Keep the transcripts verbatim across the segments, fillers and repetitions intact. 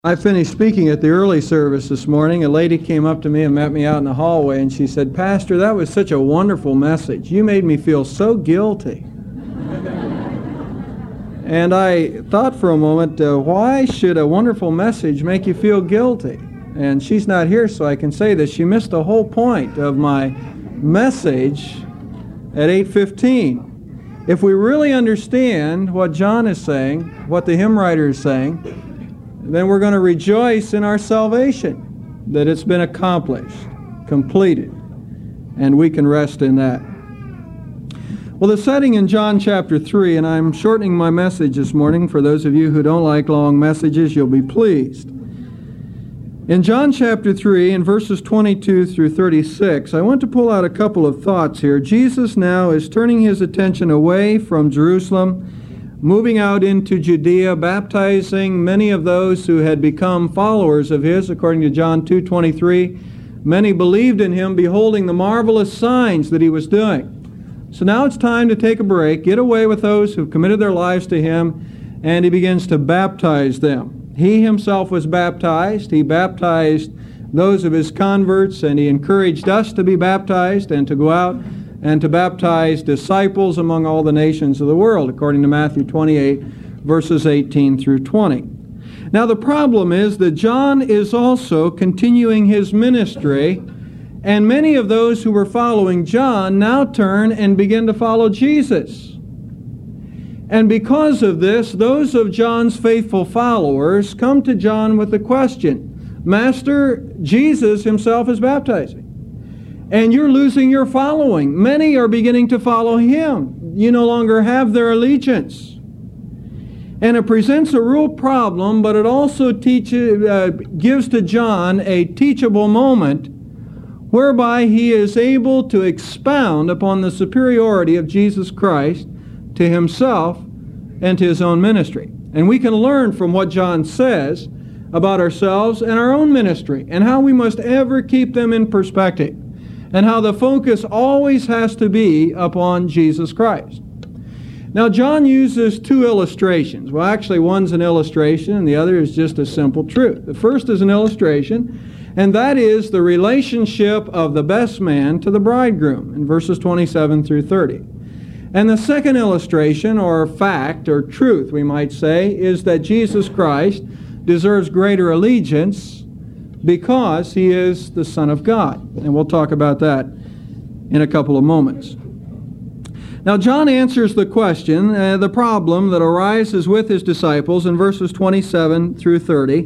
I finished speaking at the early service this morning. A lady came up to me and met me out in the hallway, and she said, "Pastor, that was such a wonderful message. You made me feel so guilty." And I thought for a moment, uh, why should a wonderful message make you feel guilty? And she's not here, so I can say this. She missed the whole point of my message at eight fifteen. If we really understand what John is saying, what the hymn writer is saying, then we're going to rejoice in our salvation, that it's been accomplished, completed, and we can rest in that. Well, the setting in John chapter three, and I'm shortening my message this morning. For those of you who don't like long messages, you'll be pleased. In John chapter three, in verses twenty-two through thirty-six, I want to pull out a couple of thoughts here. Jesus now is turning his attention away from Jerusalem, moving out into Judea, baptizing many of those who had become followers of his. According to John two twenty-three, many believed in him, beholding the marvelous signs that he was doing. So now it's time to take a break, get away with those who've committed their lives to him, and he begins to baptize them. He himself was baptized. He baptized those of his converts, and he encouraged us to be baptized and to go out and to baptize disciples among all the nations of the world, according to Matthew twenty-eight, verses eighteen through twenty. Now the problem is that John is also continuing his ministry, and many of those who were following John now turn and begin to follow Jesus. And because of this, those of John's faithful followers come to John with the question, "Master, Jesus himself is baptizing, and you're losing your following. Many are beginning to follow him. You no longer have their allegiance." And it presents a real problem, but it also teaches, uh, gives to John a teachable moment whereby he is able to expound upon the superiority of Jesus Christ to himself and to his own ministry. And we can learn from what John says about ourselves and our own ministry, and how we must ever keep them in perspective, and how the focus always has to be upon Jesus Christ. Now, John uses two illustrations. Well, actually, one's an illustration, and the other is just a simple truth. The first is an illustration, and that is the relationship of the best man to the bridegroom in verses twenty-seven through thirty. And the second illustration, or fact, or truth, we might say, is that Jesus Christ deserves greater allegiance because he is the Son of God. And we'll talk about that in a couple of moments. Now, John answers the question, uh, the problem that arises with his disciples in verses twenty-seven through thirty,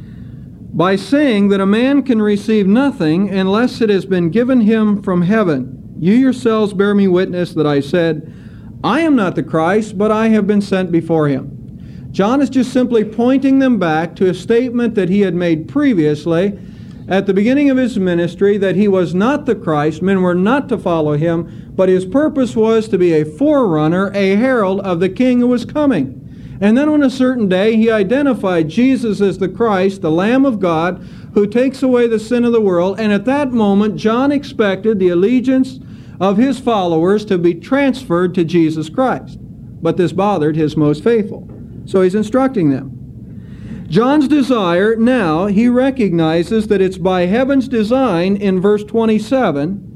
by saying that a man can receive nothing unless it has been given him from heaven. You yourselves bear me witness that I said, I am not the Christ, but I have been sent before him. John is just simply pointing them back to a statement that he had made previously at the beginning of his ministry, that he was not the Christ, men were not to follow him, but his purpose was to be a forerunner, a herald of the King who was coming. And then on a certain day, he identified Jesus as the Christ, the Lamb of God, who takes away the sin of the world. And at that moment, John expected the allegiance of his followers to be transferred to Jesus Christ. But this bothered his most faithful. So he's instructing them. John's desire now, he recognizes that it's by heaven's design in verse twenty-seven,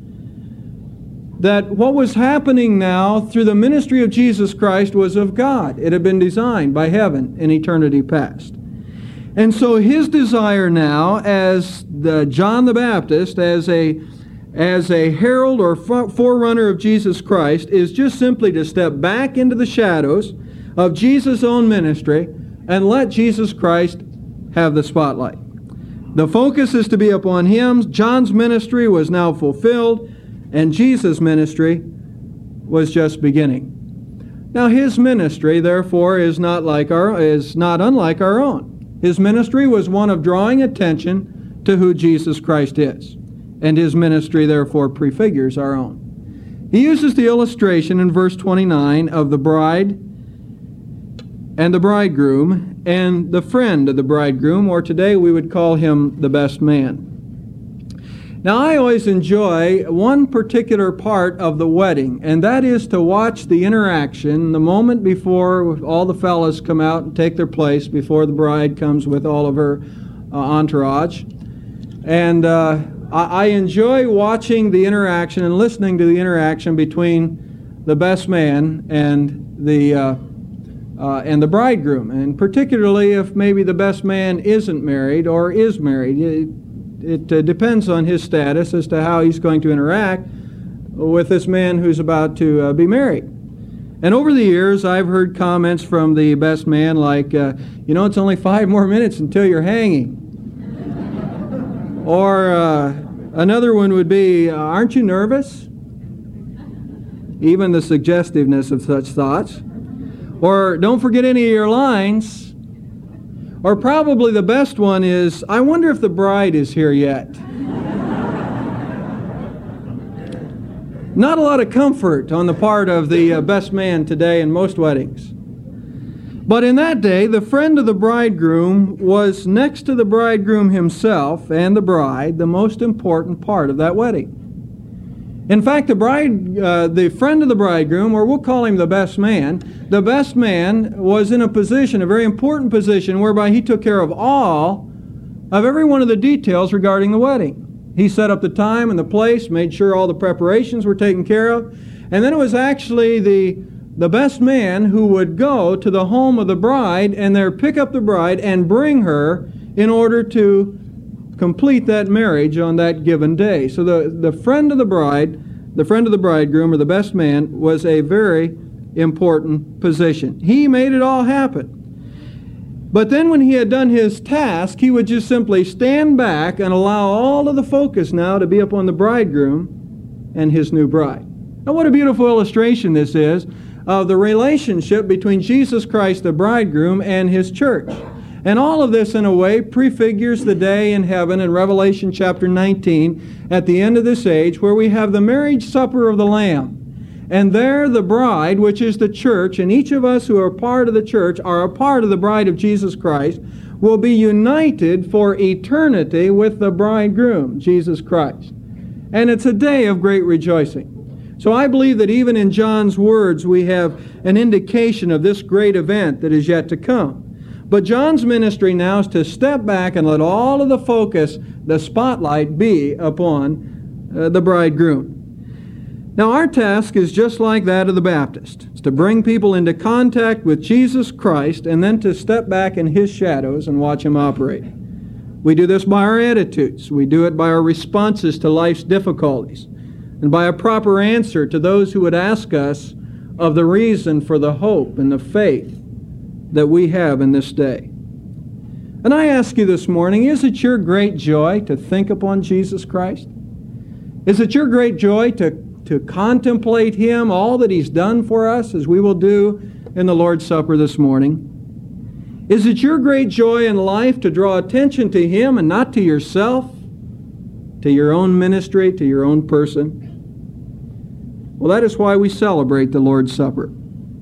that what was happening now through the ministry of Jesus Christ was of God. It had been designed by heaven in eternity past. And so his desire now, as the John the Baptist, as a, as a herald or forerunner of Jesus Christ, is just simply to step back into the shadows of Jesus' own ministry and let Jesus Christ have the spotlight. The focus is to be upon him. John's ministry was now fulfilled, and Jesus' ministry was just beginning. Now his ministry, therefore, is not like our is not unlike our own. His ministry was one of drawing attention to who Jesus Christ is, and his ministry, therefore, prefigures our own. He uses the illustration in verse twenty-nine of the bride and the bridegroom and the friend of the bridegroom, or today we would call him the best man. Now, I always enjoy one particular part of the wedding, and that is to watch the interaction the moment before all the fellas come out and take their place, before the bride comes with all of her uh, entourage. And uh, I, I enjoy watching the interaction and listening to the interaction between the best man and the uh, uh, and the bridegroom, and particularly if maybe the best man isn't married or is married. It, It uh, depends on his status as to how he's going to interact with this man who's about to uh, be married. And over the years, I've heard comments from the best man like, uh, you know, it's only five more minutes until you're hanging. Or uh, another one would be, uh, aren't you nervous? Even the suggestiveness of such thoughts. Or don't forget any of your lines. Or probably the best one is, I wonder if the bride is here yet. Not a lot of comfort on the part of the uh, best man today in most weddings. But in that day, the friend of the bridegroom was next to the bridegroom himself and the bride, the most important part of that wedding. In fact, the bride, uh, the friend of the bridegroom, or we'll call him the best man, the best man was in a position, a very important position, whereby he took care of all of every one of the details regarding the wedding. He set up the time and the place, made sure all the preparations were taken care of, and then it was actually the, the best man who would go to the home of the bride and there pick up the bride and bring her in order to complete that marriage on that given day. So the, the friend of the bride, the friend of the bridegroom, or the best man, was a very important position. He made it all happen. But then when he had done his task, he would just simply stand back and allow all of the focus now to be upon the bridegroom and his new bride. Now what a beautiful illustration this is of the relationship between Jesus Christ, the bridegroom, and his church. And all of this, in a way, prefigures the day in heaven in Revelation chapter nineteen, at the end of this age, where we have the marriage supper of the Lamb. And there the bride, which is the church, and each of us who are part of the church are a part of the bride of Jesus Christ, will be united for eternity with the bridegroom, Jesus Christ. And it's a day of great rejoicing. So I believe that even in John's words we have an indication of this great event that is yet to come. But John's ministry now is to step back and let all of the focus, the spotlight, be upon uh, the bridegroom. Now our task is just like that of the Baptist. It's to bring people into contact with Jesus Christ and then to step back in His shadows and watch Him operate. We do this by our attitudes. We do it by our responses to life's difficulties and by a proper answer to those who would ask us of the reason for the hope and the faith that we have in this day. And I ask you this morning, is it your great joy to think upon Jesus Christ? Is it your great joy to, to contemplate Him, all that He's done for us, as we will do in the Lord's Supper this morning? Is it your great joy in life to draw attention to Him and not to yourself, to your own ministry, to your own person? Well, that is why we celebrate the Lord's Supper.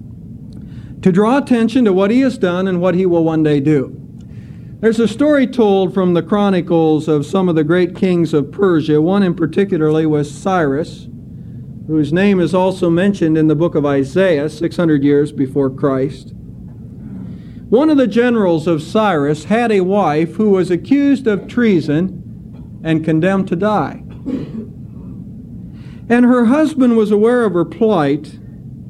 To draw attention to what He has done and what He will one day do. There's a story told from the chronicles of some of the great kings of Persia. One in particularly was Cyrus, whose name is also mentioned in the book of Isaiah, six hundred years before Christ. One of the generals of Cyrus had a wife who was accused of treason and condemned to die. And her husband was aware of her plight.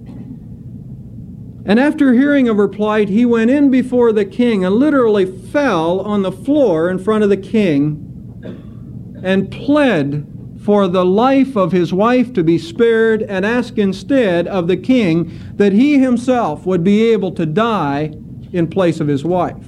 And after hearing of her plight, he went in before the king and literally fell on the floor in front of the king and pled for the life of his wife to be spared and asked instead of the king that he himself would be able to die in place of his wife.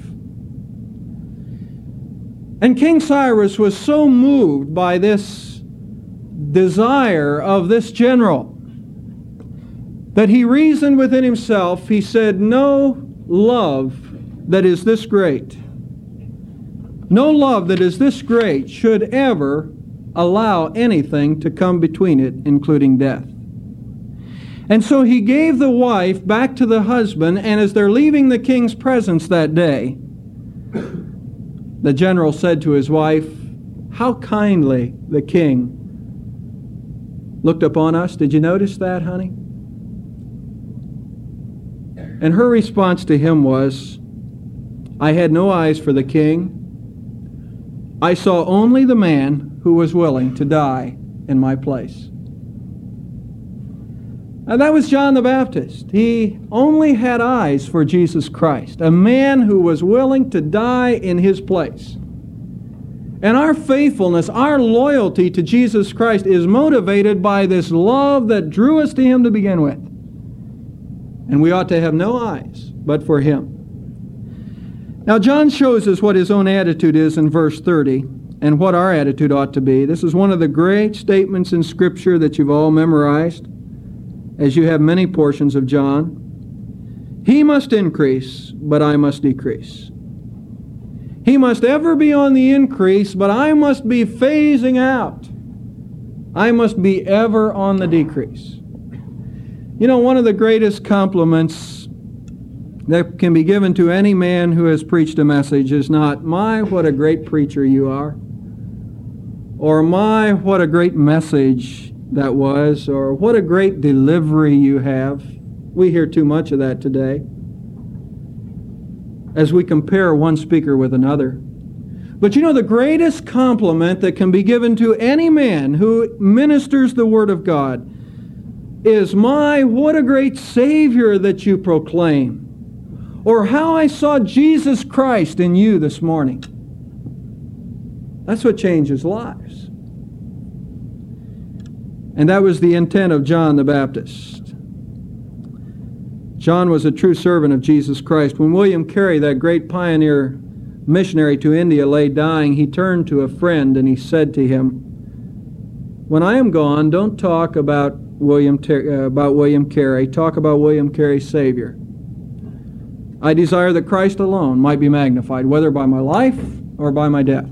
And King Cyrus was so moved by this desire of this general that he reasoned within himself. He said, no love that is this great, no love that is this great should ever allow anything to come between it, including death. And so he gave the wife back to the husband, and as they're leaving the king's presence that day, the general said to his wife, how kindly the king looked upon us. Did you notice that, honey? And her response to him was, I had no eyes for the king. I saw only the man who was willing to die in my place. Now that was John the Baptist. He only had eyes for Jesus Christ, a man who was willing to die in his place. And our faithfulness, our loyalty to Jesus Christ is motivated by this love that drew us to him to begin with. And we ought to have no eyes but for him. Now John shows us what his own attitude is in verse thirty and what our attitude ought to be. This is one of the great statements in Scripture that you've all memorized, as you have many portions of John. He must increase, but I must decrease. He must ever be on the increase, but I must be phasing out. I must be ever on the decrease. You know, one of the greatest compliments that can be given to any man who has preached a message is not, my, what a great preacher you are, or my, what a great message that was, or what a great delivery you have. We hear too much of that today as we compare one speaker with another. But you know, the greatest compliment that can be given to any man who ministers the Word of God is, my, what a great Savior that you proclaim, or how I saw Jesus Christ in you this morning. That's what changes lives. And that was the intent of John the Baptist. John was a true servant of Jesus Christ. When William Carey, that great pioneer missionary to India, lay dying, he turned to a friend and he said to him, when I am gone, don't talk about William, Ter- uh, about William Carey. Talk about William Carey's Savior. I desire that Christ alone might be magnified, whether by my life or by my death.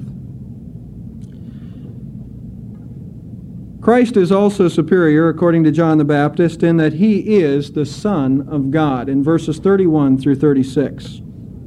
Christ is also superior, according to John the Baptist, in that he is the Son of God, in verses thirty-one through thirty-six.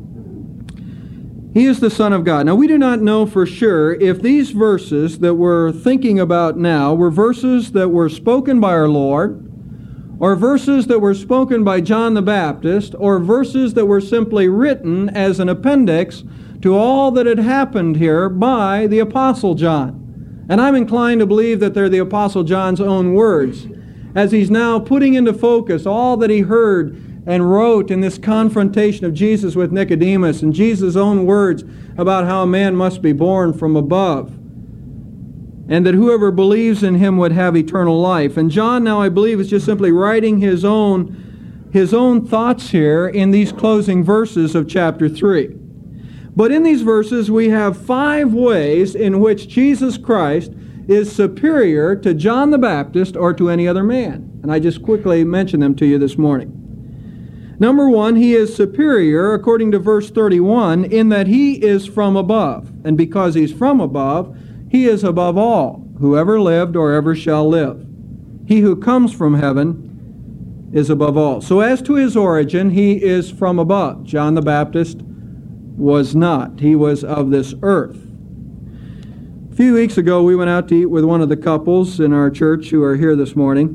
He is the Son of God. Now, we do not know for sure if these verses that we're thinking about now were verses that were spoken by our Lord, or verses that were spoken by John the Baptist, or verses that were simply written as an appendix to all that had happened here by the Apostle John. And I'm inclined to believe that they're the Apostle John's own words, as he's now putting into focus all that he heard and wrote in this confrontation of Jesus with Nicodemus, and Jesus' own words about how a man must be born from above, and that whoever believes in him would have eternal life. And John now, I believe, is just simply writing his own, his own thoughts here in these closing verses of chapter three. But in these verses we have five ways in which Jesus Christ is superior to John the Baptist or to any other man. And I just quickly mention them to you this morning. Number one, he is superior, according to verse thirty-one, in that he is from above. And because he's from above, he is above all, who ever lived or ever shall live. He who comes from heaven is above all. So as to his origin, he is from above. John the Baptist was not. He was of this earth. A few weeks ago, we went out to eat with one of the couples in our church who are here this morning.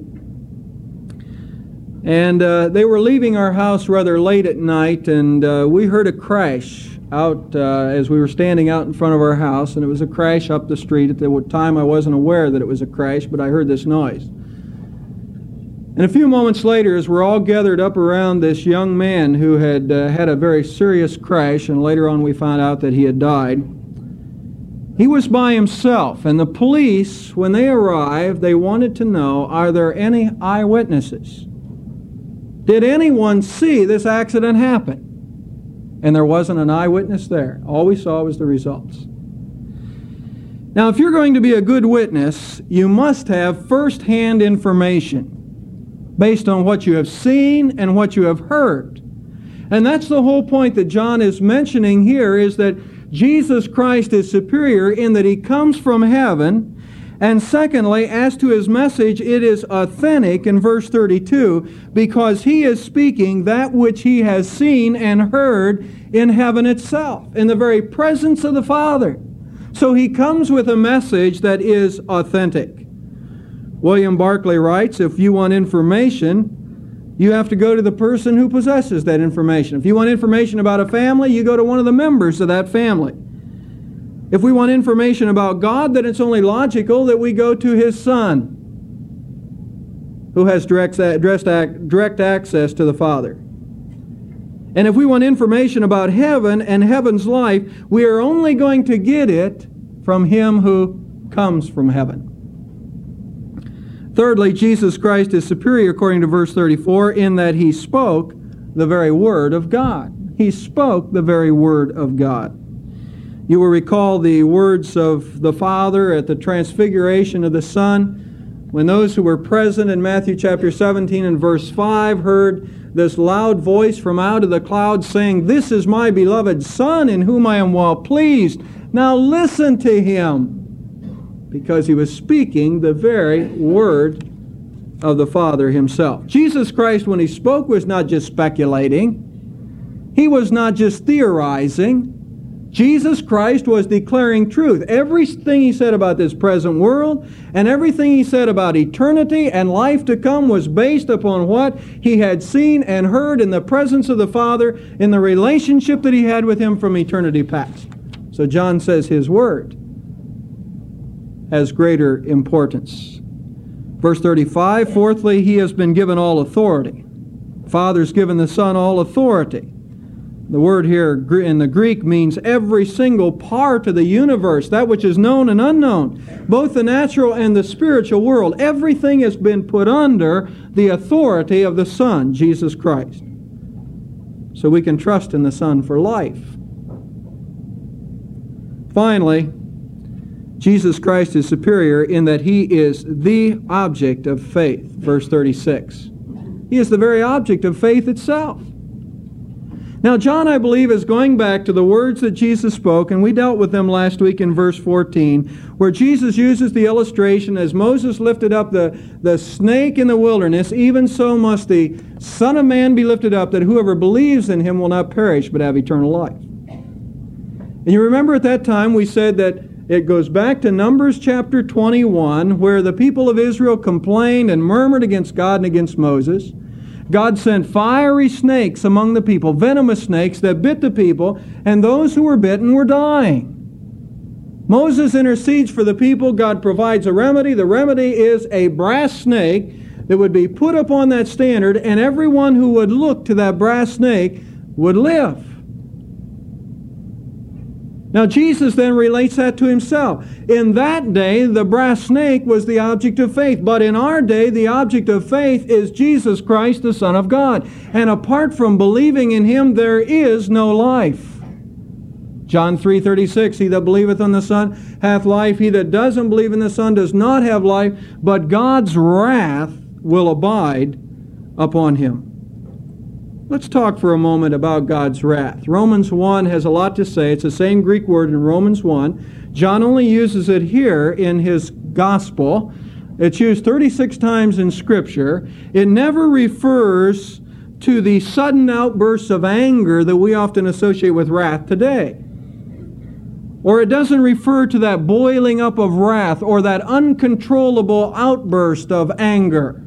And uh, they were leaving our house rather late at night, and uh, we heard a crash out uh, as we were standing out in front of our house, and it was a crash up the street. At the time, I wasn't aware that it was a crash, but I heard this noise. And a few moments later, as we're all gathered up around this young man who had uh, had a very serious crash, and later on we found out that he had died, he was by himself. And the police, when they arrived, they wanted to know, are there any eyewitnesses? Did anyone see this accident happen? And there wasn't an eyewitness there. All we saw was the results. Now, if you're going to be a good witness, you must have first-hand information based on what you have seen and what you have heard. And that's the whole point that John is mentioning here, is that Jesus Christ is superior in that he comes from heaven. And secondly, as to his message, it is authentic in verse thirty-two, because he is speaking that which he has seen and heard in heaven itself, in the very presence of the Father. So he comes with a message that is authentic. William Barclay writes, if you want information, you have to go to the person who possesses that information. If you want information about a family, you go to one of the members of that family. If we want information about God, then it's only logical that we go to His Son, who has direct, direct access to the Father. And if we want information about heaven and heaven's life, we are only going to get it from Him who comes from heaven. Thirdly, Jesus Christ is superior, according to verse thirty-four, in that He spoke the very Word of God. He spoke the very Word of God. You will recall the words of the Father at the transfiguration of the Son, when those who were present in Matthew chapter seventeen and verse five heard this loud voice from out of the clouds saying, "This is my beloved Son, in whom I am well pleased. Now listen to Him." Because He was speaking the very Word of the Father Himself. Jesus Christ, when He spoke, was not just speculating. He was not just theorizing. Jesus Christ was declaring truth. Everything He said about this present world and everything He said about eternity and life to come was based upon what He had seen and heard in the presence of the Father in the relationship that He had with Him from eternity past. So John says His Word has greater importance. Verse thirty-five, fourthly, He has been given all authority. Father's given the Son all authority. The word here in the Greek means every single part of the universe, that which is known and unknown, both the natural and the spiritual world. Everything has been put under the authority of the Son, Jesus Christ. So we can trust in the Son for life. Finally, Jesus Christ is superior in that He is the object of faith. Verse thirty-six. He is the very object of faith itself. Now, John, I believe, is going back to the words that Jesus spoke, and we dealt with them last week in verse fourteen, where Jesus uses the illustration, as Moses lifted up the, the snake in the wilderness, even so must the Son of Man be lifted up, that whoever believes in Him will not perish, but have eternal life. And you remember at that time we said that it goes back to Numbers chapter twenty-one, where the people of Israel complained and murmured against God and against Moses. God sent fiery snakes among the people, venomous snakes that bit the people, and those who were bitten were dying. Moses intercedes for the people. God provides a remedy. The remedy is a brass snake that would be put upon that standard, and everyone who would look to that brass snake would live. Now, Jesus then relates that to Himself. In that day, the brass snake was the object of faith. But in our day, the object of faith is Jesus Christ, the Son of God. And apart from believing in Him, there is no life. John three thirty-six, He that believeth on the Son hath life. He that doesn't believe in the Son does not have life, but God's wrath will abide upon him. Let's talk for a moment about God's wrath. Romans one has a lot to say. It's the same Greek word in Romans one. John only uses it here in his gospel. It's used thirty-six times in Scripture. It never refers to the sudden outbursts of anger that we often associate with wrath today. Or it doesn't refer to that boiling up of wrath or that uncontrollable outburst of anger.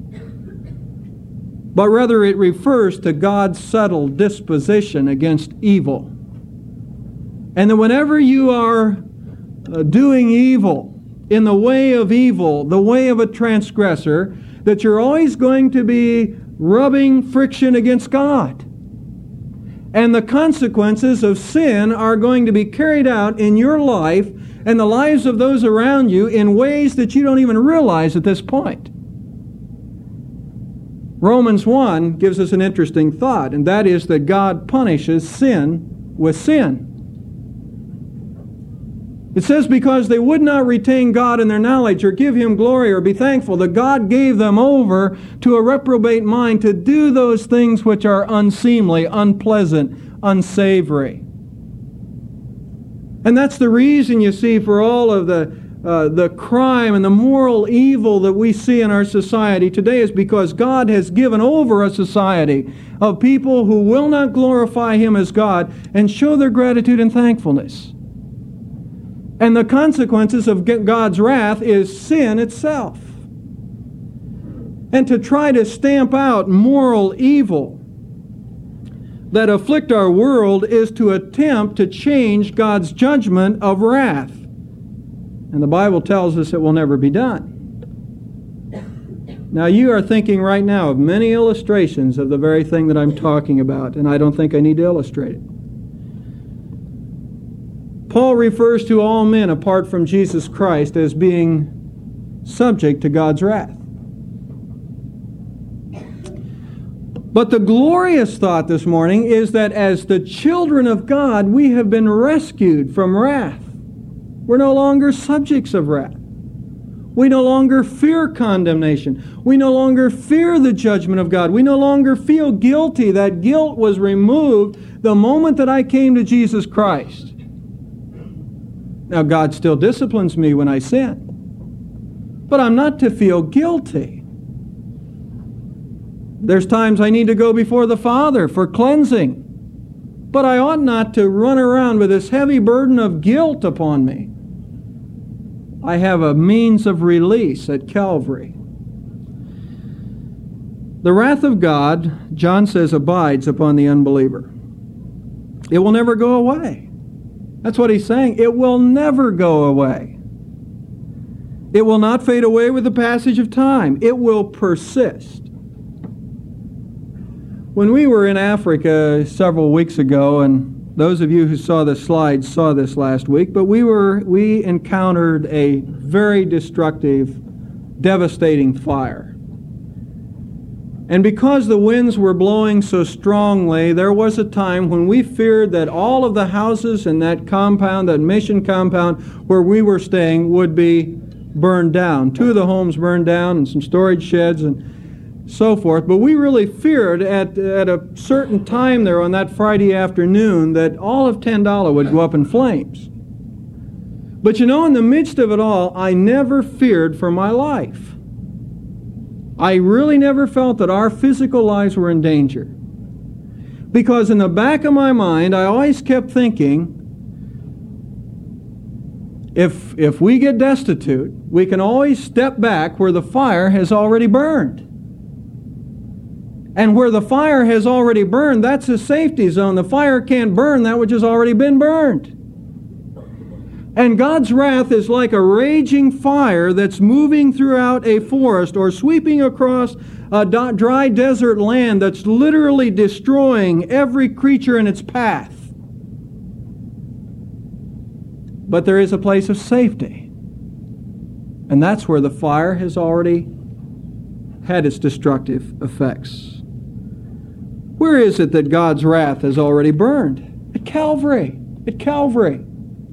But rather it refers to God's settled disposition against evil. And that whenever you are uh, doing evil, in the way of evil, the way of a transgressor, that you're always going to be rubbing friction against God. And the consequences of sin are going to be carried out in your life and the lives of those around you in ways that you don't even realize at this point. Romans one gives us an interesting thought, and that is that God punishes sin with sin. It says, because they would not retain God in their knowledge or give Him glory or be thankful, that God gave them over to a reprobate mind to do those things which are unseemly, unpleasant, unsavory. And that's the reason, you see, for all of the Uh, the crime and the moral evil that we see in our society today is because God has given over a society of people who will not glorify Him as God and show their gratitude and thankfulness. And the consequences of God's wrath is sin itself. And to try to stamp out moral evil that afflict our world is to attempt to change God's judgment of wrath. And the Bible tells us it will never be done. Now you are thinking right now of many illustrations of the very thing that I'm talking about, and I don't think I need to illustrate it. Paul refers to all men apart from Jesus Christ as being subject to God's wrath. But the glorious thought this morning is that as the children of God, we have been rescued from wrath. We're no longer subjects of wrath. We no longer fear condemnation. We no longer fear the judgment of God. We no longer feel guilty. That guilt was removed the moment that I came to Jesus Christ. Now, God still disciplines me when I sin, but I'm not to feel guilty. There's times I need to go before the Father for cleansing, but I ought not to run around with this heavy burden of guilt upon me. I have a means of release at Calvary. The wrath of God, John says, abides upon the unbeliever. It will never go away. That's what he's saying. It will never go away. It will not fade away with the passage of time. It will persist. When we were in Africa several weeks ago, and those of you who saw the slides saw this last week, but we were we encountered a very destructive, devastating fire. And because the winds were blowing so strongly, there was a time when we feared that all of the houses in that compound, that mission compound where we were staying, would be burned down. Two of the homes burned down and some storage sheds and so forth. But we really feared at, at a certain time there on that Friday afternoon that all of Tandala would go up in flames. But you know, in the midst of it all, I never feared for my life. I really never felt that our physical lives were in danger. Because in the back of my mind, I always kept thinking, if, if we get destitute, we can always step back where the fire has already burned. And where the fire has already burned, that's a safety zone. The fire can't burn that which has already been burned. And God's wrath is like a raging fire that's moving throughout a forest or sweeping across a dry desert land that's literally destroying every creature in its path. But there is a place of safety. And that's where the fire has already had its destructive effects. Where is it that God's wrath has already burned? At Calvary. At Calvary.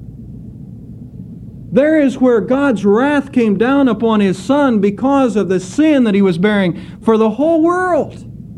There is where God's wrath came down upon His Son because of the sin that He was bearing for the whole world.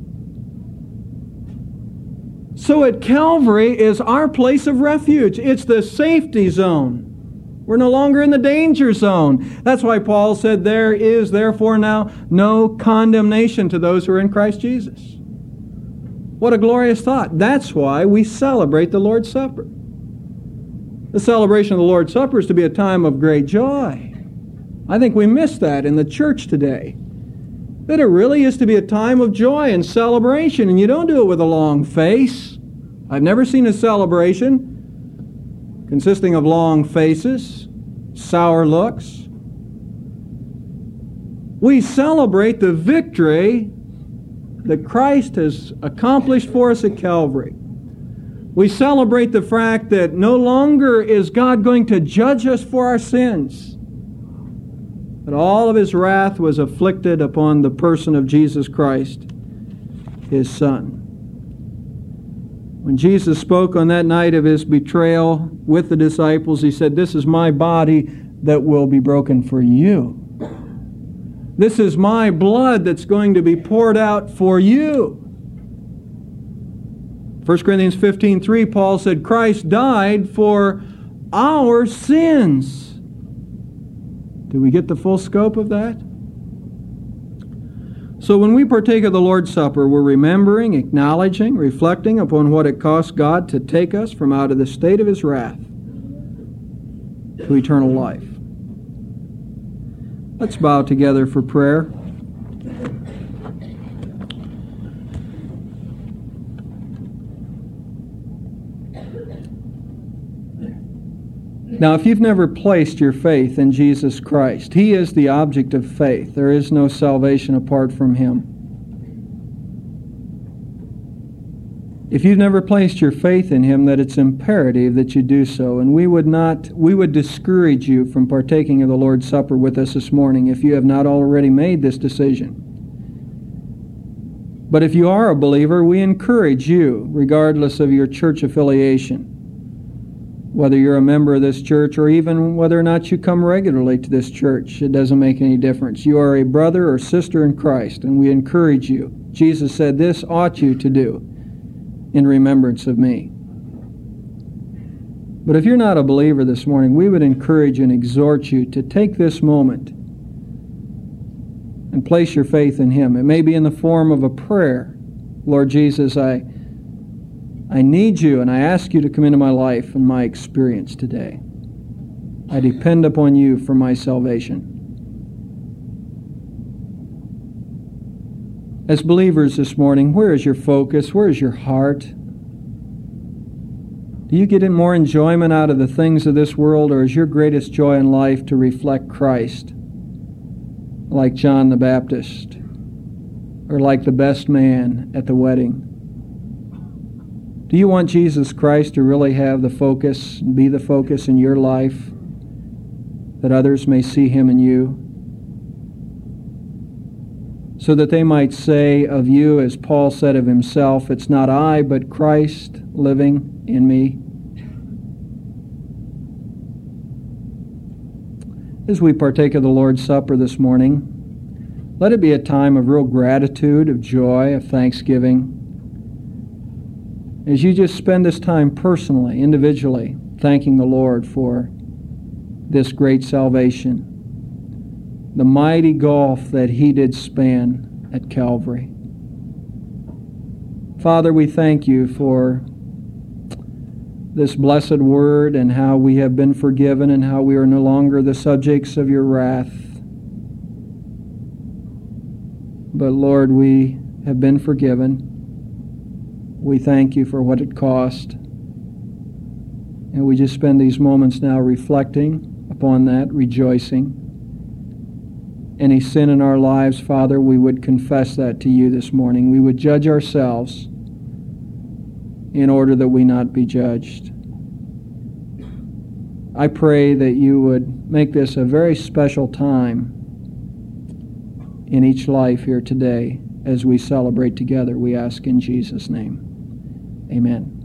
So at Calvary is our place of refuge. It's the safety zone. We're no longer in the danger zone. That's why Paul said, there is therefore now no condemnation to those who are in Christ Jesus. What a glorious thought. That's why we celebrate the Lord's Supper. The celebration of the Lord's Supper is to be a time of great joy. I think we miss that in the church today. That it really is to be a time of joy and celebration, and you don't do it with a long face. I've never seen a celebration consisting of long faces, sour looks. We celebrate the victory that Christ has accomplished for us at Calvary. We celebrate the fact that no longer is God going to judge us for our sins, but all of His wrath was afflicted upon the person of Jesus Christ, His Son. When Jesus spoke on that night of His betrayal with the disciples, He said, "This is my body that will be broken for you. This is my blood that's going to be poured out for you." First Corinthians fifteen three, Paul said, Christ died for our sins. Do we get the full scope of that? So when we partake of the Lord's Supper, we're remembering, acknowledging, reflecting upon what it cost God to take us from out of the state of His wrath. to eternal life. Let's bow together for prayer. Now, if you've never placed your faith in Jesus Christ, He is the object of faith. There is no salvation apart from Him. If you've never placed your faith in Him, that it's imperative that you do so. And we would not, we would discourage you from partaking of the Lord's Supper with us this morning if you have not already made this decision. But if you are a believer, we encourage you, regardless of your church affiliation, whether you're a member of this church or even whether or not you come regularly to this church, it doesn't make any difference. You are a brother or sister in Christ, and we encourage you. Jesus said, "This ought you to do in remembrance of me." But if you're not a believer this morning, we would encourage and exhort you to take this moment and place your faith in Him. It may be in the form of a prayer. Lord Jesus, I I need you, and I ask you to come into my life and my experience today. I depend upon you for my salvation. As believers this morning, where is your focus? Where is your heart? Do you get more enjoyment out of the things of this world, or is your greatest joy in life to reflect Christ, like John the Baptist, or like the best man at the wedding? Do you want Jesus Christ to really have the focus, be the focus in your life, that others may see Him in you, so that they might say of you, as Paul said of himself, "It's not I, but Christ living in me"? As we partake of the Lord's Supper this morning, let it be a time of real gratitude, of joy, of thanksgiving. As you just spend this time personally, individually, thanking the Lord for this great salvation, the mighty gulf that He did span at Calvary. Father, we thank you for this blessed word and how we have been forgiven and how we are no longer the subjects of your wrath. But Lord, we have been forgiven. We thank you for what it cost. And we just spend these moments now reflecting upon that, rejoicing. Any sin in our lives, Father, we would confess that to you this morning. We would judge ourselves in order that we not be judged. I pray that you would make this a very special time in each life here today as we celebrate together. We ask in Jesus' name. Amen.